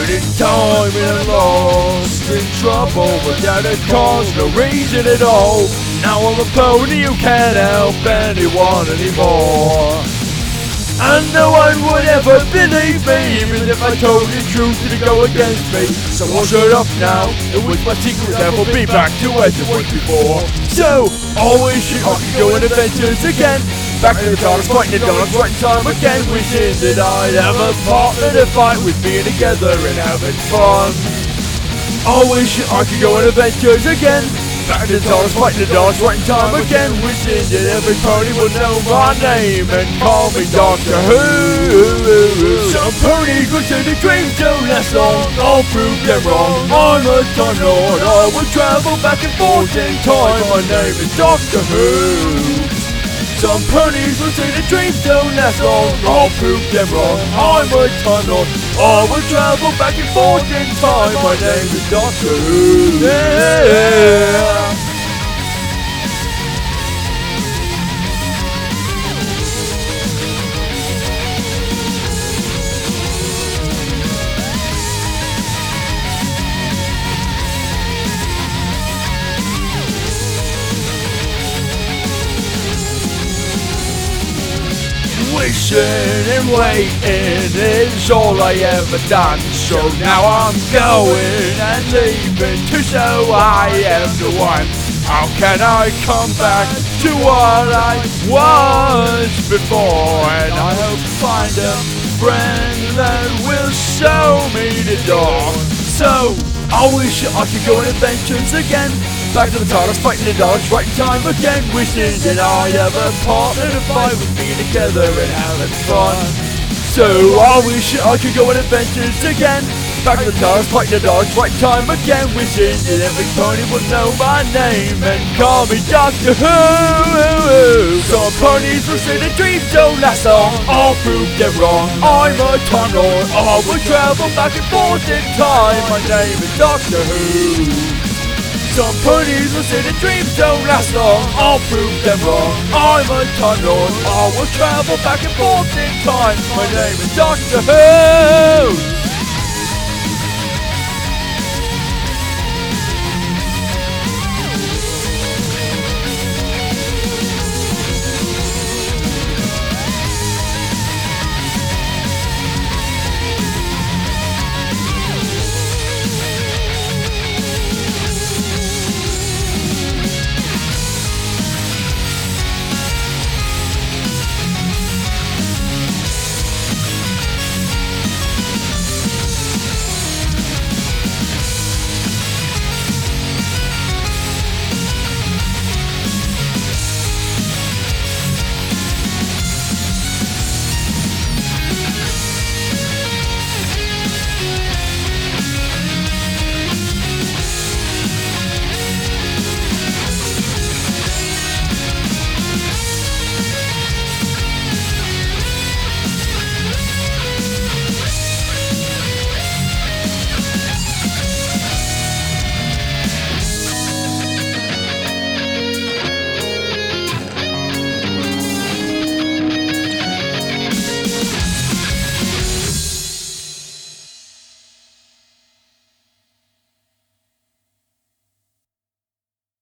traveled in time and lost in trouble without a cause, no reason at all. Now I'm a pony who can't help anyone anymore. And no one would ever believe me, even if I told the truth to go against me. So I'll shut up now, and with my secret never be back to as it was before. So, always wish I could go on adventures again. Back to the TARDIS, fighting the dogs, right time again. Wishing that I'd have a partner to fight with, being together and having fun. Always wish I could go on adventures again. Back to the TARDIS, fighting the dogs, right time again. Wishing that every pony would know my name and call me Doctor Who. Some ponies will say the dreams don't last long, I'll prove them wrong. I'm a Time Lord, I will travel back and forth in time. My name is Doctor Who. Some ponies will say the dreams don't last long, I'll prove them wrong. I'm a Time Lord, I will travel back and forth in time. My name is Doctor Who. Yeah. Wishing and waiting is all I ever done. So now I'm going and leaving to show I am the one. How can I come back to what I was before? And I hope to find a friend that will show me the door. So I wish I could go on adventures again. Back to the TARDIS, fighting the dogs, right in time again. Wishing that I'd have a partner to fight with, me together and having fun. So I wish I could go on adventures again. Back to the TARDIS, fighting the dogs, right in time again. Wishing that every pony would know my name and call me Doctor Who. Some ponies will say the dreams don't last long, I'll prove them wrong. I'm a Time Lord, I will travel back and forth in time. My name is Doctor Who. Some ponies will say the dreams don't last long, I'll prove them wrong. I'm a Time Lord, I will travel back and forth in time. My name is Doctor Who.